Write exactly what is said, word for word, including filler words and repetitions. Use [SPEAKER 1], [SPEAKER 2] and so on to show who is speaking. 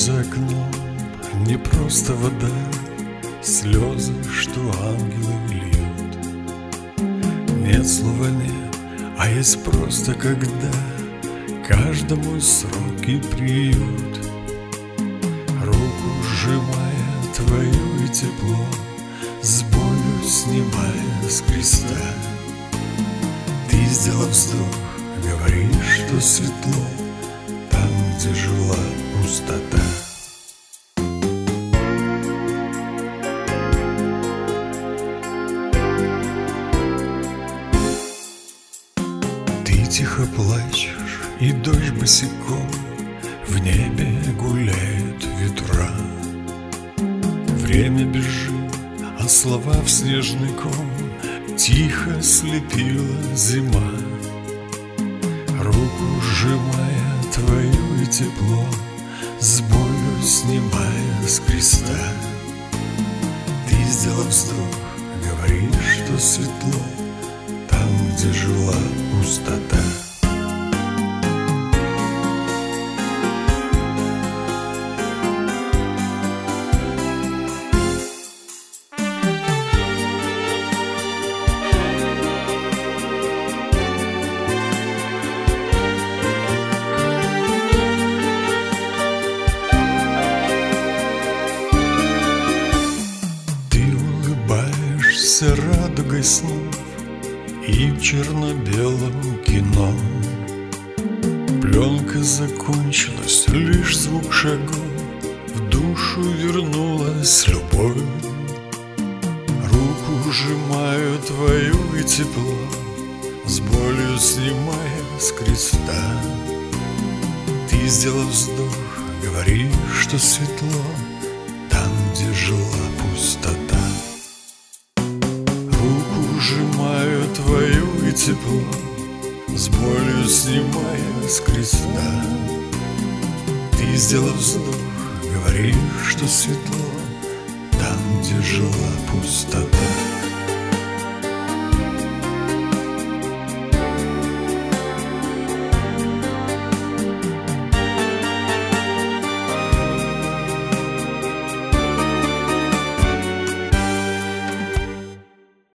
[SPEAKER 1] за окном не просто вода, слезы, что ангелы льют. Нет слова нет, а есть просто когда каждому срок и приют. Руку сжимая твою и тепло, с болью снимая с креста, ты, сделав вздох, говоришь, что светло там, где жила пустота. Ты тихо плачешь, и дождь босиком в небе гуляет ветра. Время бежит, а слова в снежный ком тихо слепила зима. Руку сжимая твою и тепло, с болью снимая с креста, ты, сделав вздох, говоришь, что светло там, где жила пустота. Радугой снов и в черно-белом кино. Пленка закончилась, лишь звук шагов в душу вернулась любовь. Руку сжимаю твою и тепло, с болью снимая с креста. Ты, сделав вздох, говоришь, что светло там, где жила пустота. Сжимаю твою и тепло, с болью снимая с креста. Ты, сделав вздох, говоришь, что светло там, где жила пустота.